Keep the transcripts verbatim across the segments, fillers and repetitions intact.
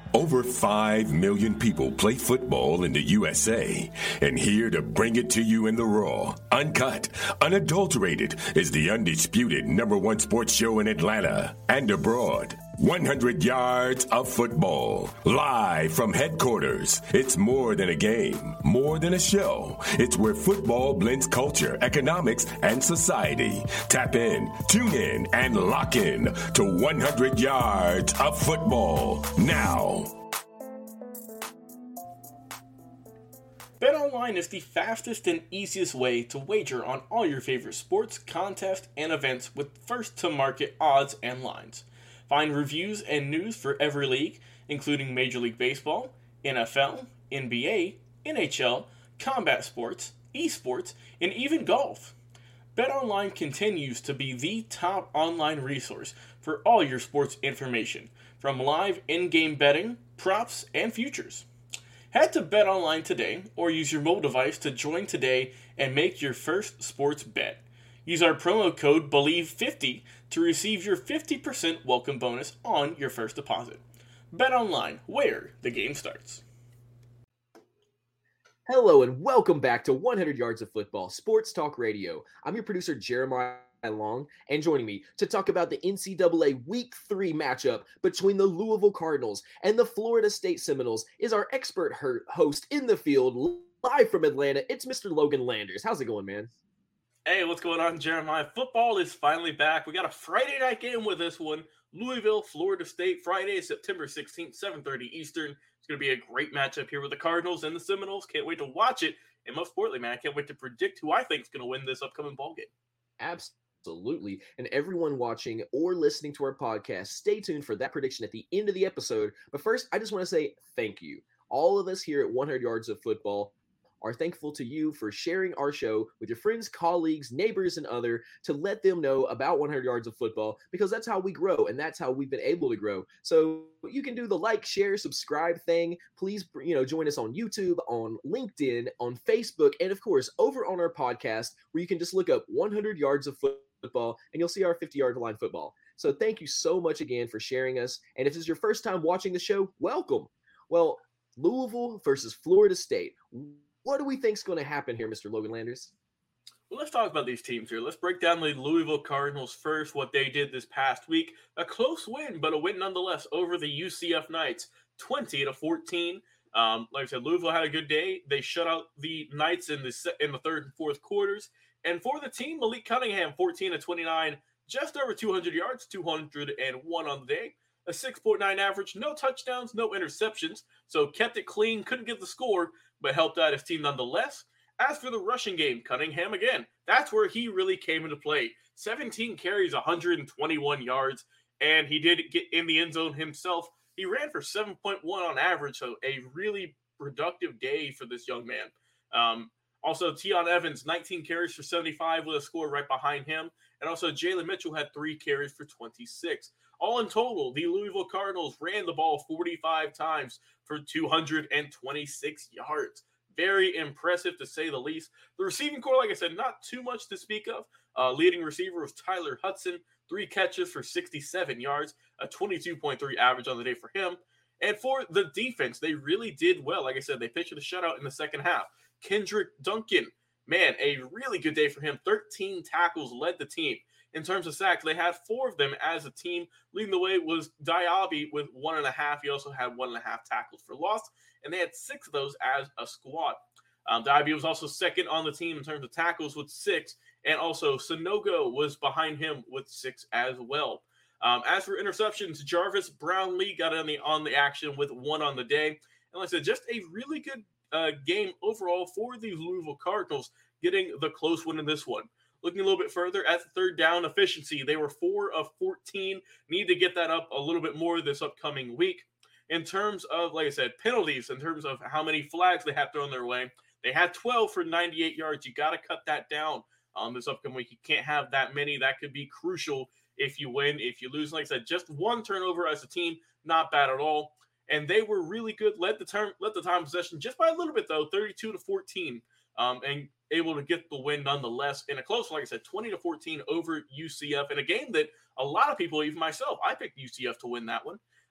Over five million people play football in the U S A, and here to bring it to you in the raw, uncut, unadulterated is the undisputed number one sports show in Atlanta and abroad. one hundred yards of football, live from headquarters. It's more than a game, more than a show. It's where football blends culture, economics, and society. Tap in, tune in, and lock in to one hundred yards of football now. BetOnline is the fastest and easiest way to wager on all your favorite sports, contests, and events with first-to-market odds and lines. Find reviews and news for every league, including Major League Baseball, N F L, N B A, N H L, combat sports, esports, and even golf. BetOnline continues to be the top online resource for all your sports information, from live in-game betting, props, and futures. Head to BetOnline today or use your mobile device to join today and make your first sports bet. Use our promo code believe fifty to receive your fifty percent welcome bonus on your first deposit. BetOnline, where the game starts. Hello and welcome back to one hundred yards of Football, Sports Talk Radio. I'm your producer, Jeremiah Long, and joining me to talk about the N C double A Week three matchup between the Louisville Cardinals and the Florida State Seminoles is our expert host in the field, live from Atlanta. It's Mister Logan Landers. How's it going, man? Hey, what's going on, Jeremiah? Football is finally back. We got a Friday night game with this one. Louisville, Florida State, Friday, September sixteenth, seven thirty Eastern. It's going to be a great matchup here with the Cardinals and the Seminoles. Can't wait to watch it. And most importantly, man, I can't wait to predict who I think is going to win this upcoming ball game. Absolutely. And everyone watching or listening to our podcast, stay tuned for that prediction at the end of the episode. But first, I just want to say thank you. All of us here at one hundred yards of Football are thankful to you for sharing our show with your friends, colleagues, neighbors, and other to let them know about one hundred yards of Football, because that's how we grow and that's how we've been able to grow. So you can do the like, share, subscribe thing. Please, you know, join us on YouTube, on LinkedIn, on Facebook, and of course, over on our podcast where you can just look up one hundred yards of Football and you'll see our fifty-yard line football. So thank you so much again for sharing us. And if this is your first time watching the show, welcome. Well, Louisville versus Florida State. What do we think is going to happen here, Mister Logan Landers? Well, let's talk about these teams here. Let's break down the Louisville Cardinals first, what they did this past week. A close win, but a win nonetheless over the U C F Knights, twenty to fourteen. Um, like I said, Louisville had a good day. They shut out the Knights in the in the third and fourth quarters. And for the team, Malik Cunningham, fourteen to twenty-nine, just over two hundred yards, two hundred one on the day. A six point nine average, no touchdowns, no interceptions. So kept it clean, couldn't get the score, but helped out his team nonetheless. As for the rushing game, Cunningham again, that's where he really came into play. seventeen carries, one hundred twenty-one yards, and he did get in the end zone himself. He ran for seven point one on average, so a really productive day for this young man. Um, also, Tion Evans, nineteen carries for seventy-five with a score right behind him. And also, Jalen Mitchell had three carries for twenty-six. All in total, the Louisville Cardinals ran the ball forty-five times for two hundred twenty-six yards. Very impressive, to say the least. The receiving core, like I said, not too much to speak of. Uh, leading receiver was Tyler Hudson, three catches for sixty-seven yards, a twenty-two point three average on the day for him. And for the defense, they really did well. Like I said, they pitched a shutout in the second half. Kendrick Duncan, man, a really good day for him. thirteen tackles led the team. In terms of sacks, they had four of them as a team. Leading the way was Diaby with one and a half. He also had one and a half tackles for loss, and they had six of those as a squad. Um, Diaby was also second on the team in terms of tackles with six, and also Sonogo was behind him with six as well. Um, as for interceptions, Jarvis Brownlee got on the on the action with one on the day. And like I said, just a really good uh, game overall for the Louisville Cardinals, getting the close win in this one. Looking a little bit further at the third down efficiency, they were four of fourteen. Need to get that up a little bit more this upcoming week. In terms of, like I said, penalties, in terms of how many flags they have thrown their way, they had twelve for ninety-eight yards. You got to cut that down um, this upcoming week. You can't have that many. That could be crucial if you win. If you lose, like I said, just one turnover as a team, not bad at all. And they were really good. Led the term, led the time possession just by a little bit though, thirty-two to fourteen, um, and able to get the win nonetheless in a close, like I said, twenty to fourteen over U C F in a game that a lot of people, even myself, I picked U C F to win that one.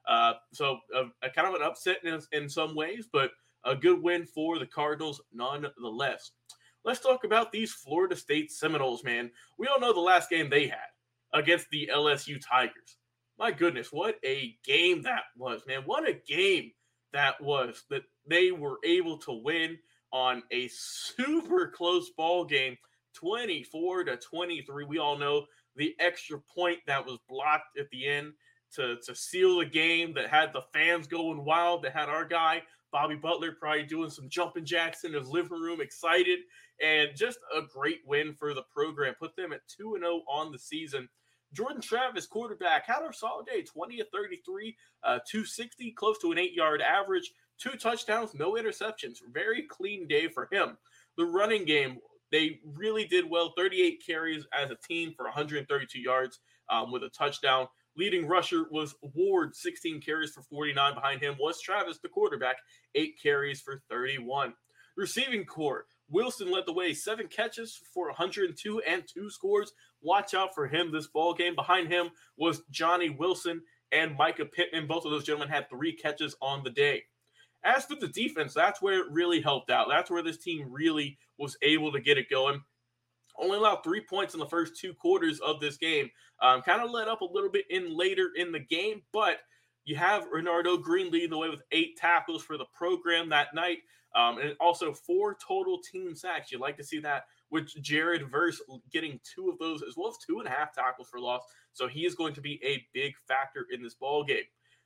Uh, so a, a kind of an upset in, in some ways, but a good win for the Cardinals nonetheless. Let's talk about these Florida State Seminoles, man. We all know the last game they had against the L S U Tigers. My goodness, what a game that was, man. What a game that was that they were able to win on a super close ball game, twenty-four to twenty-three. We all know the extra point that was blocked at the end to, to seal the game, that had the fans going wild, that had our guy Bobby Butler probably doing some jumping jacks in his living room, excited, and just a great win for the program. Put them at two and oh on the season. Jordan Travis, quarterback, had a solid day, twenty of thirty-three, uh, two sixty, close to an eight-yard average, two touchdowns, no interceptions. Very clean day for him. The running game, they really did well, thirty-eight carries as a team for one hundred thirty-two yards um, with a touchdown. Leading rusher was Ward, sixteen carries for forty-nine. Behind him was Travis, the quarterback, eight carries for thirty-one. Receiving core, Wilson led the way, seven catches for one hundred two and two scores. Watch out for him this ball game. Behind him was Johnny Wilson and Micah Pittman. Both of those gentlemen had three catches on the day. As for the defense, that's where it really helped out. That's where this team really was able to get it going. Only allowed three points in the first two quarters of this game. Um, kind of let up a little bit in later in the game, but you have Renardo Green leading the way with eight tackles for the program that night, um, and also four total team sacks. You'd like to see that with Jared Verse getting two of those, as well as two and a half tackles for loss. So he is going to be a big factor in this ball game.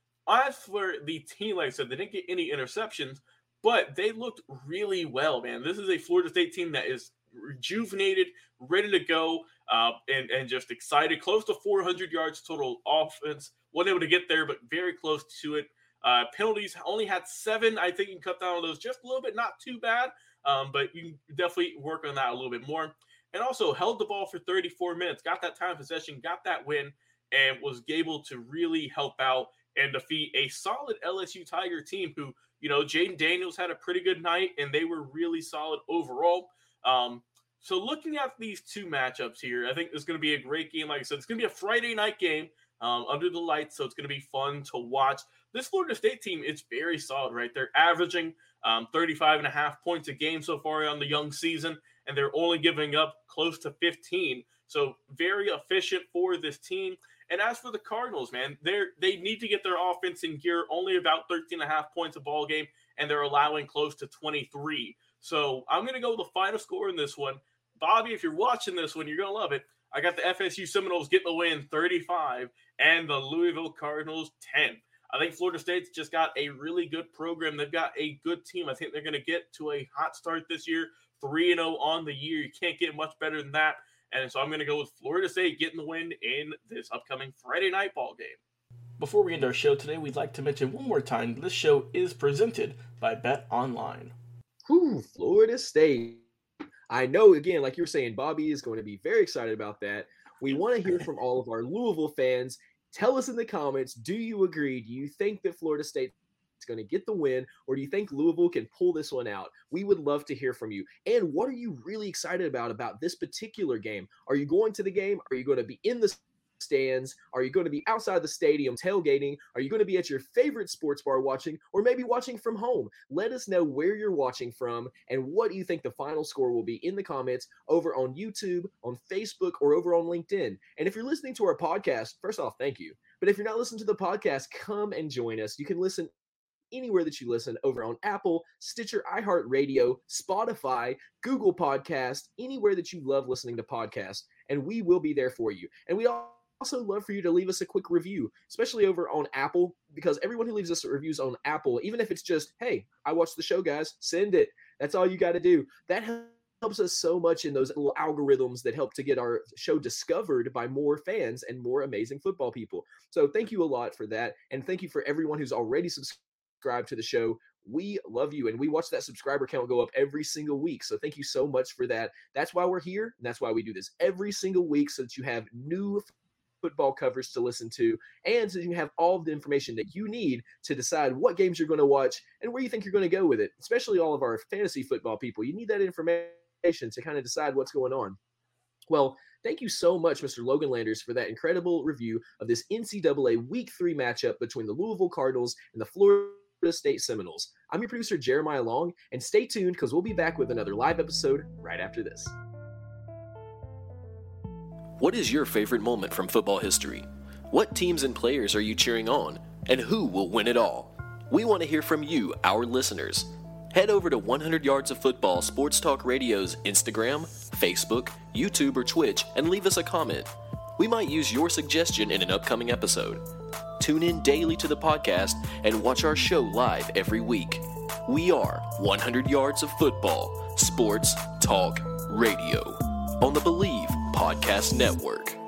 As for the team, like I said, they didn't get any interceptions, but they looked really well, man. This is a Florida State team that is rejuvenated, ready to go, uh, and, and just excited. Close to four hundred yards total offense. Wasn't able to get there, but very close to it. Uh, penalties, only had seven. I think you can cut down on those just a little bit. Not too bad, um, but you can definitely work on that a little bit more. And also held the ball for thirty-four minutes. Got that time possession, got that win, and was able to really help out and defeat a solid L S U Tiger team who, you know, Jaden Daniels had a pretty good night, and they were really solid overall. Um, so looking at these two matchups here, I think it's going to be a great game. Like I said, it's going to be a Friday night game um, under the lights, so it's going to be fun to watch. This Florida State team, it's very solid, right? They're averaging um, thirty-five and a half points a game so far on the young season, and they're only giving up close to fifteen. So very efficient for this team. And as for the Cardinals, man, they're, they need to get their offense in gear. Only about thirteen and a half points a ball game, and they're allowing close to twenty-three. So I'm going to go with the final score in this one. Bobby, if you're watching this one, you're going to love it. I got the F S U Seminoles getting the win thirty-five and the Louisville Cardinals ten. I think Florida State's just got a really good program. They've got a good team. I think they're going to get to a hot start this year, three and oh on the year. You can't get much better than that. And so I'm going to go with Florida State getting the win in this upcoming Friday night ball game. Before we end our show today, we'd like to mention one more time, this show is presented by Bet Online. Whew, Florida State. I know, again, like you were saying, Bobby is going to be very excited about that. We want to hear from all of our Louisville fans. Tell us in the comments, do you agree? Do you think that Florida State is going to get the win, or do you think Louisville can pull this one out? We would love to hear from you. And what are you really excited about about this particular game? Are you going to the game? Are you going to be in the stands? Are you going to be outside the stadium tailgating? Are you going to be at your favorite sports bar watching, or maybe watching from home? Let us know where you're watching from and what do you think the final score will be in the comments over on YouTube, on Facebook, or over on LinkedIn. And if you're listening to our podcast, first off, thank you. But if you're not listening to the podcast, come and join us. You can listen anywhere that you listen, over on Apple, Stitcher, iHeartRadio, Spotify, Google Podcast, anywhere that you love listening to podcasts, and we will be there for you. And we all also love for you to leave us a quick review, especially over on Apple, because everyone who leaves us reviews on Apple, even if it's just, hey, I watched the show, guys, send it. That's all you got to do. That helps us so much in those little algorithms that help to get our show discovered by more fans and more amazing football people. So thank you a lot for that. And thank you for everyone who's already subscribed to the show. We love you, and we watch that subscriber count go up every single week. So thank you so much for that. That's why we're here, and that's why we do this every single week, so that you have new football coverage to listen to, and so you can have all of the information that you need to decide what games you're going to watch and where you think you're going to go with it, especially all of our fantasy football people. You need that information to kind of decide what's going on. Well, Thank you so much, Mister Logan Landers, for that incredible review of this N C double A Week three matchup between the Louisville Cardinals and the Florida State Seminoles. I'm your producer, Jeremiah Long, and stay tuned because we'll be back with another live episode right after this. What is your favorite moment from football history? What teams and players are you cheering on? And who will win it all? We want to hear from you, our listeners. Head over to one hundred Yards of Football Sports Talk Radio's Instagram, Facebook, YouTube, or Twitch and leave us a comment. We might use your suggestion in an upcoming episode. Tune in daily to the podcast and watch our show live every week. We are one hundred Yards of Football Sports Talk Radio on the Believe Podcast Network.